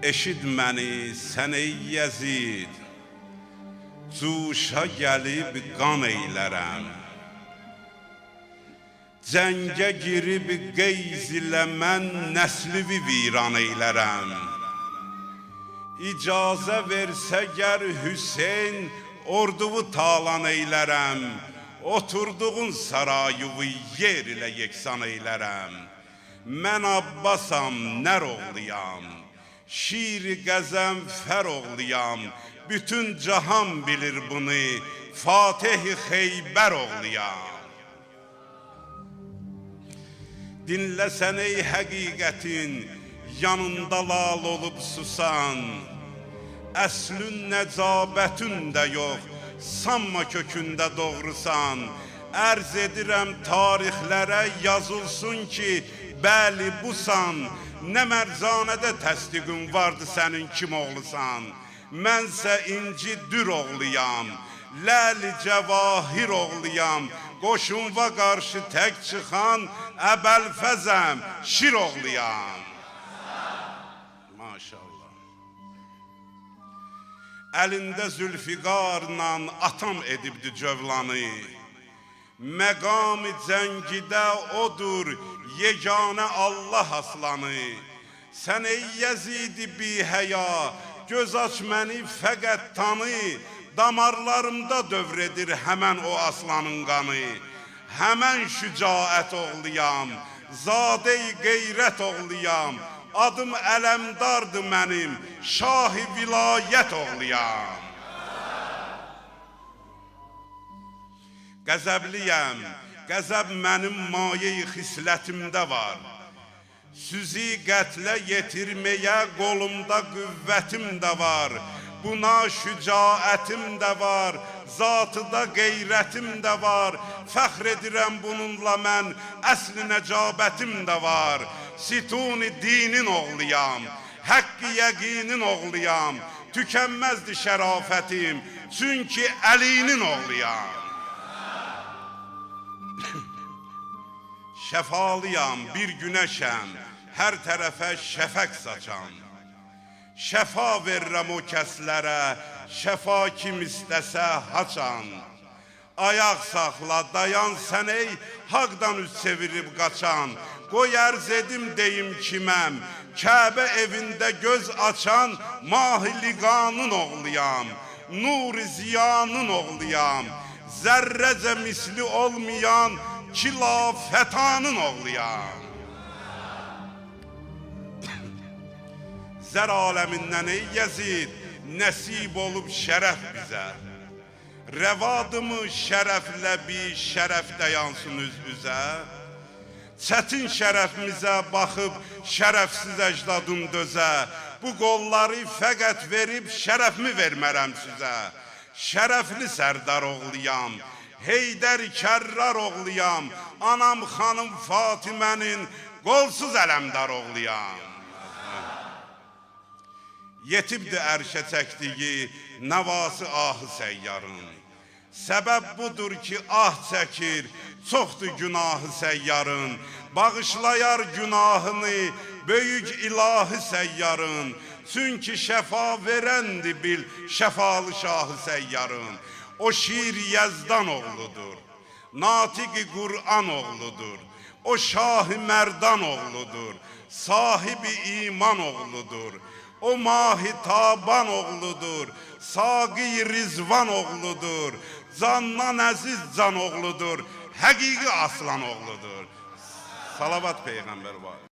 eşid məni sən ey Yezid, cuşa gəlib qan eylərəm. Cəngə girib qeyz ilə mən nəslivi viran eylərəm. İcazə versə gər Hüseyn, orduvu talan eylərəm. Oturduğun sarayıvı yer ilə yeksan eylərəm. Mən Abbasam, nər oğluyam, şiir-i qəzənfər oğluyam. Bütün cahan bilir bunu, Fatih-i Xeybər oğluyam. Dinləsən ey həqiqətin, yanında lal olub susan. Əslün nəcabətün də yox, sanma kökündə doğrusan. Ərz edirəm tarixlərə yazılsın ki, bəli busan. Nə mərzanədə təsdiqin vardı sənin kim oğlusan. Mənsə inci dür oğluyam, ləli cəvahir oğluyam. Qoşunva qarşı tək çıxan Əbəlfəzəm, şir oğluyam. Maşallah. Əlində zülfiqarla atam edibdi cövlanı. Məqam-ı cəngidə odur, yeganə Allah aslanı. Sən ey Yezid-i bihəya, göz aç məni fəqət tanı. Damarlarımda dövredir həmən o aslanın qanı. Həmən şücaət oğluyam, zadə-i qeyrət oğluyam. Adım ələmdardı mənim, şah-ı vilayət oğluyam. Qəzəbliyəm, qəzəb mənim maye-i xislətimdə var. Süzi qətlə yetirməyə qolumda qüvvətim də var. Buna şücaətim də var, zatıda qeyrətim də var. Fəxr edirəm bununla mən, əsl-i nəcabətim də var. Situn-i dinin oğluyam, həqqi yəqinin oğluyam. Tükənməzdi şərafətim, çünki Əlinin oğluyam. Şəfalıyam, bir günəşəm, hər tərəfə şəfəq saçan. Şəfa verirəm o kəslərə, şəfa kim istəsə haçan. Ayaq saxla, dayan sən ey, haqdan üz çevirib qaçan. Qoy ərz edim deyim kiməm, Kəbə evində göz açan Mah-i liqanın oğluyam, Nur-i ziyanın oğluyam. Zərrəcə misli olmayan Kilafətanın oğluyam. Zər aləmindən ey Yezid, nəsib olub şərəf bizə. Rəvadımı şərəflə bir şərəf dayansın üz-üzə. Çətin şərəfimizə baxıb şərəfsiz əcdadın dözə. Bu qolları fəqət verib şərəfimi vermərəm sizə. Şərəfli sərdar oğluyam, Heydər Kərrar oğluyam. Anam xanım Fatimənin qolsuz ələmdar oğluyam. Yetibdi ərşə çəkdiyi nəvası ahı səyyarın. Səbəb budur ki, ah çəkir, çoxdur günahı səyyarın. Bağışlayar günahını böyük ilahi səyyarın. Çünki şəfa verəndi bil şəfalı şahı səyyarın. O şiir Yezdan oğludur, Natiq-i Qur'an oğludur. O şah-ı Mərdan oğludur, sahibi iman oğludur. O Mah-i Taban oğludur, Saqi-i Rizvan oğludur. Candan əziz can oğludur, həqiqi aslan oğludur. Salavat Peyğəmbər var.